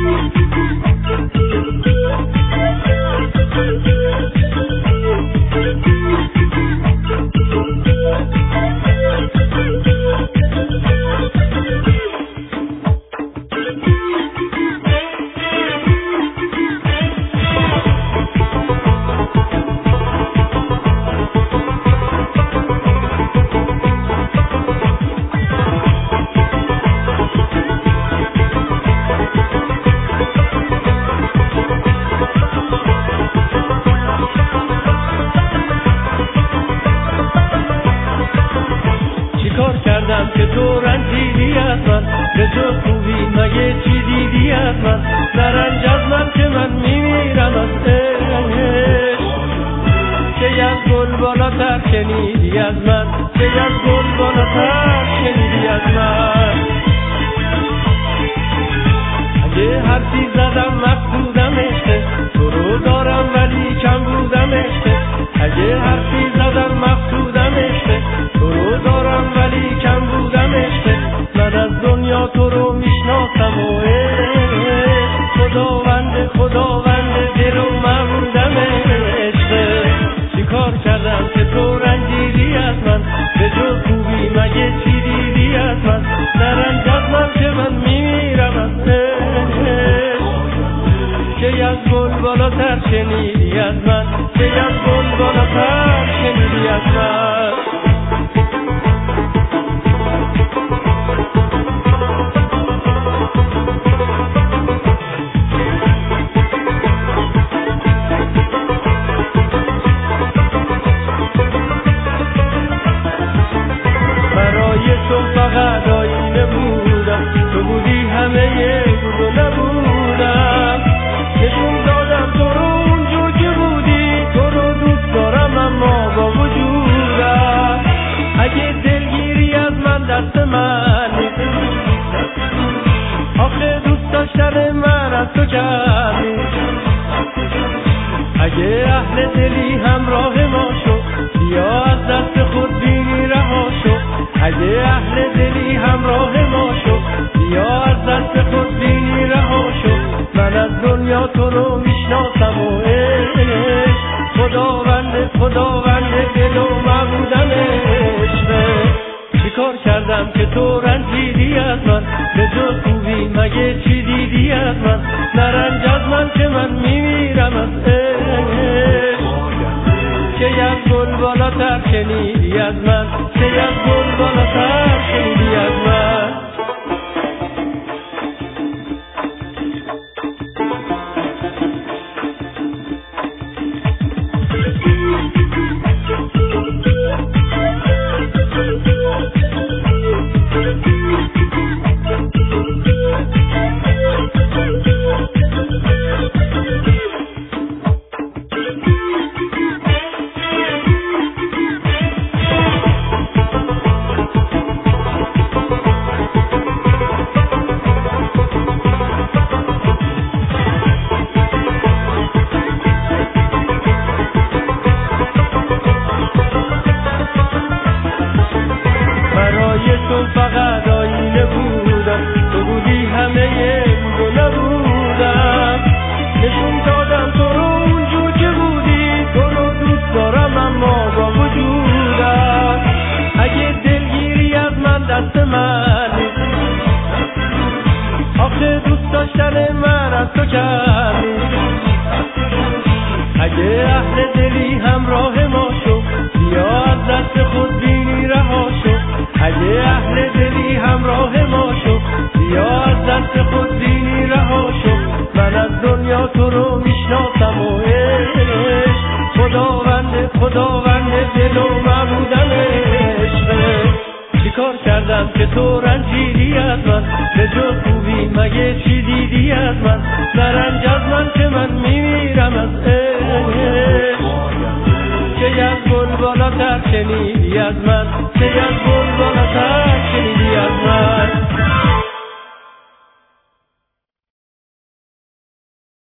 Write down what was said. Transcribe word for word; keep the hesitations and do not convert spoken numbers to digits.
که تو رنجیدی از من، به جز خوبی مگه چی دیدی از من؟ نرنج از من که من میمیرم از عشق. که از گل بالاتر شنیدی از من، که از گل بالاتر شنیدی از من. اگه حرفی زدم مقصودم عشقه، تو رو دارم ولی کم بودم عشقه. اگه حرفی زدم مقصودم عشقه، تو رو دارم ولی کم بودم عشقه. من از دنیا تو رو میشناسم و عشق خداوند خداوند دل و مبودم عشقه. چی کار کردم که تو رنجیدی از من، به جز خوبی مگه چی دیدی از من؟ نرنج از من که من میمیرم از عشق. که از گل بالاتر شنیدی از من، که از گل بالاتر شنیدی از من. برای تو فقط آینه بودم، تو بودی همه بود و نبودم. نشون دادم تو رو اونجور که بودی، تو رو دوست دارم اما با وجودم. اگه دلگیری از من دست من نیست، آخه دوست داشتن من از تو کم نیست. اگه اهل دلی همراه ما شو، بیا از دست خود بینی رها شو. اگه اهل دلی همراه ما شو، بیا از دست خود بینی رها شو. من از دنیا تو رو میشناسم و عشق خداوند خداوند دل و مبودم عشقه. چی کار کردم که تو رنجیدی از من، به جز خوبی مگه چی دیدی از من؟ نرنج از من که من میمیرم از عشق. که از گل بالاتر شنیدی از من، که از گل بالاتر شنیدی از من. تو فقط آینه بودم، تو بودی همه بود و نبودم. نشون دادم تو رو اونجور که بودی، تو رو دوست دارم اما با وجودم. اگه دلگیری از من دست من نیست، آخه دوست داشتن من از تو کم نیست. اگه اهل دلی همراه ما شو، بیا از دست خود بینی رها شو. اگه اهل دلی همراه ما شو، بیا از دست خود بینی رها شو. من از دنیا تو رو میشناسم و عشق خداوند خداوند دل و مبودم عشقه. چی کار کردم که تو رنجیدی از من، به جز خوبی مگه چی دیدی از من؟ نرنج از من که من میمیرم از عشق. که از گل بالاتر شنیدی از من،